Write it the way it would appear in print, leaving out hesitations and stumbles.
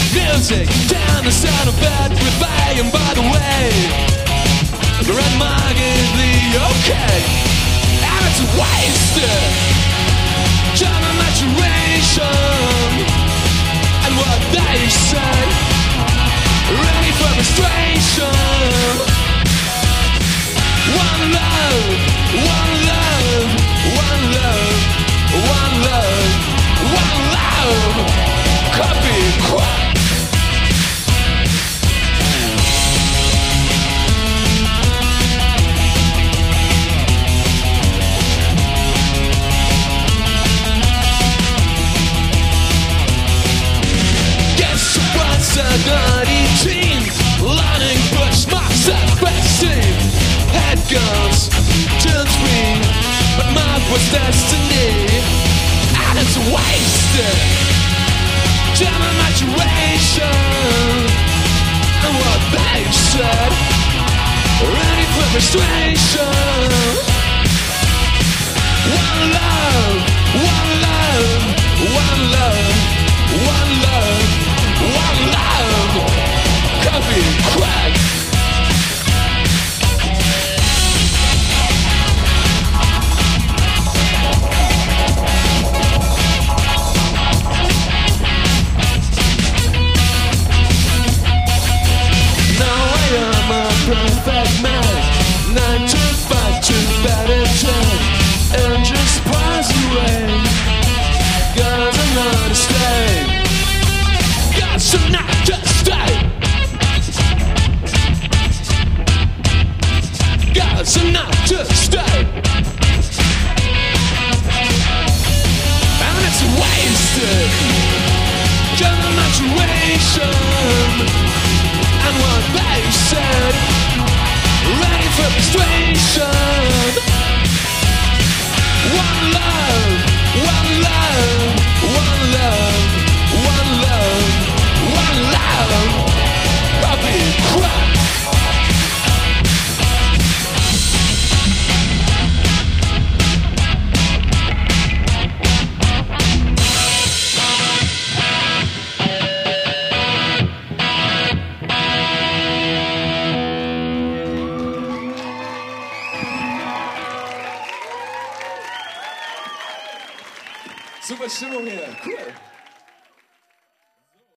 Music down the sound of bed with bay, and by the way, remarkably okay, and it's wasted. German maturation and what they say, ready for frustration. One love, one love, one love, one love, one love. Copy quack. Guess what's a dirty teen? Learning push myself vaccine. Head guns turns me, but mine was destiny, and it's wasted. German maturation and what they said, ready for frustration. One love, one love, one love, one love, one love. Coffee crack. Perfect man, 9 to 5 to better time, and just pass away. Got another stay, got some not to stay, got some not to stay, and it's wasted. German maturation and what they said, ready for frustration. One love, one love, one love, one love, one love. Copy crack. Super Stimmung hier, cool.